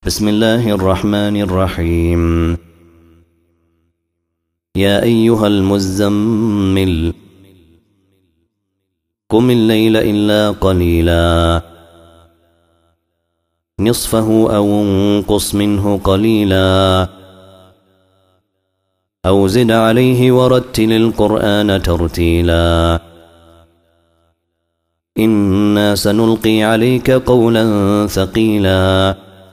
بسم الله الرحمن الرحيم. يا أيها المزمل قم الليل إلا قليلا نصفه أو انقص منه قليلا أو زد عليه ورتل القرآن ترتيلا إنا سنلقي عليك قولا ثقيلا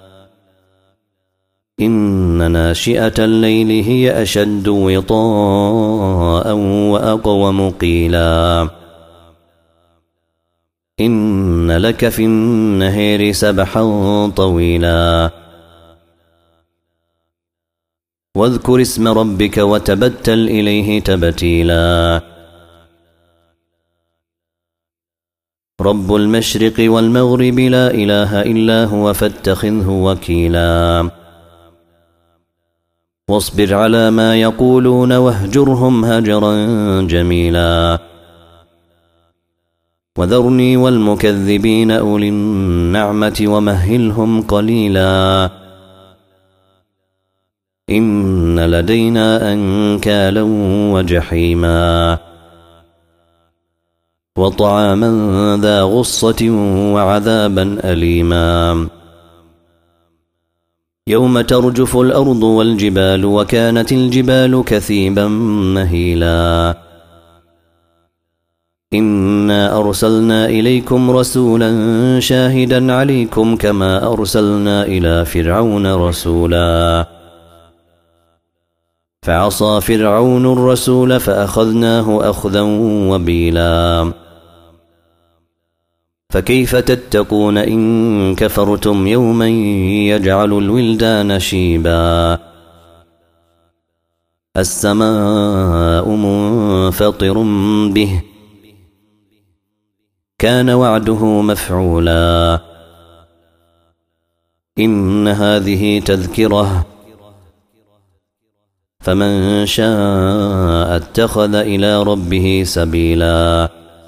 إن ناشئة الليل هي أشد وطاء وأقوم قيلا إن لك في النهار سبحا طويلا واذكر اسم ربك وتبتل إليه تبتيلا رب المشرق والمغرب لا إله إلا هو فاتخذه وكيلا واصبر على ما يقولون واهجرهم هجرا جميلا وذرني والمكذبين أولي النعمة ومهلهم قليلا إن لدينا أنكالا وجحيما وطعاما ذا غصة وعذابا أليما يوم ترجف الأرض والجبال وكانت الجبال كثيبا مهيلا إنا أرسلنا إليكم رسولا شاهدا عليكم كما أرسلنا إلى فرعون رسولا فعصى فرعون الرسول فأخذناه أخذا وبيلا فكيف تتقون إن كفرتم يوما يجعل الولدان شيبا السماء منفطر به كان وعده مفعولا إن هذه تذكرة فمن شاء اتخذ إلى ربه سبيلا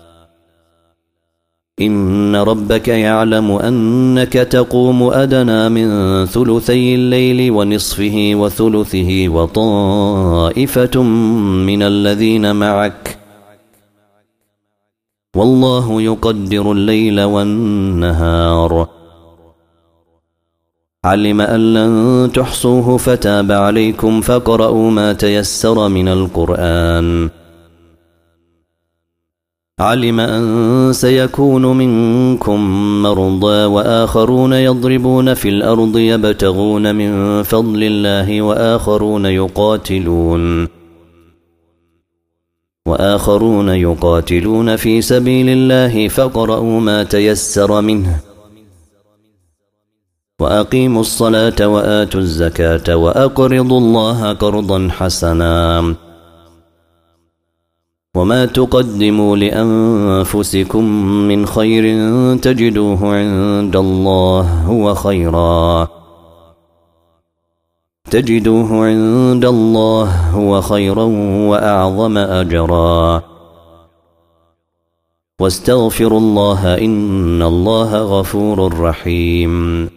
إن ربك يعلم أنك تقوم أدنى من ثلثي الليل ونصفه وثلثه وطائفة من الذين معك والله يقدر الليل والنهار علم أن لن تحصوه فتاب عليكم فاقرؤوا ما تيسر من القرآن علم أن سيكون منكم مرضى وآخرون يضربون في الأرض يبتغون من فضل الله وآخرون يقاتلون في سبيل الله فاقرؤوا ما تيسر منه وأقيموا الصلاة وآتوا الزكاة وأقرضوا الله قرضا حسنا وما تقدموا لأنفسكم من خير تجدوه عند الله هو خيرا وأعظم أجرا واستغفروا الله إن الله غفور رحيم